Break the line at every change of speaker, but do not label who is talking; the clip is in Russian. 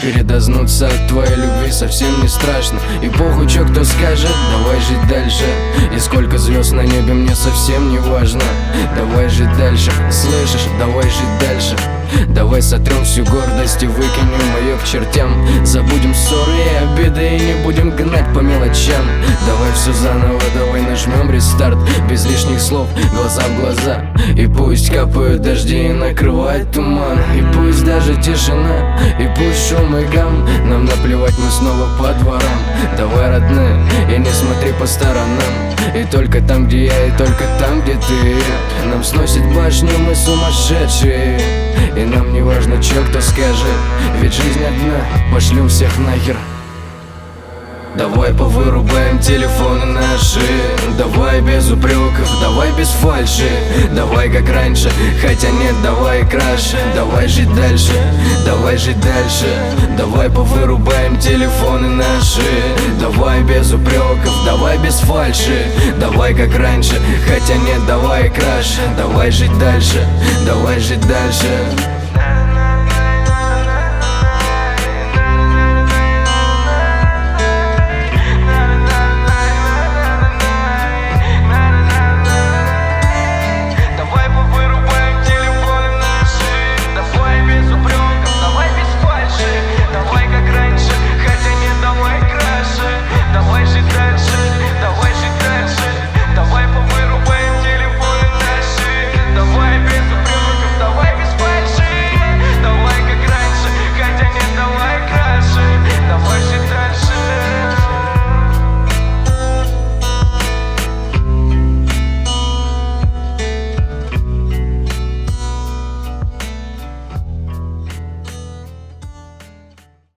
передознуться от твоей любви совсем не страшно. И похуй, чё кто скажет, давай жить дальше. И сколько звезд на небе мне совсем не важно. Давай жить дальше, слышишь, давай жить дальше. Давай сотрем всю гордость и выкинем ее к чертям. Забудем ссоры и обиды и не будем гнать по мелочам. Давай все заново, давай нажмем рестарт. Без лишних слов, глаза в глаза. И пусть капают дожди и накрывает туман. И пусть даже тишина, и пусть шум и гам. Нам наплевать, мы снова по дворам. Давай, родная, и не смотри по сторонам. И только там, где я, и только там, где ты. Нам сносит башню, мы сумасшедшие. И нам не важно, чё кто скажет, ведь жизнь одна, пошлем всех нахер. Давай повырубаем телефоны наши. Давай без упреков, давай без фальши. Давай как раньше, хотя нет, давай краше. Давай жить дальше, давай жить дальше. Давай повырубаем телефоны наши. Давай без упреков, давай без фальши. Давай как раньше, хотя нет, давай краше. Давай жить дальше, давай жить дальше.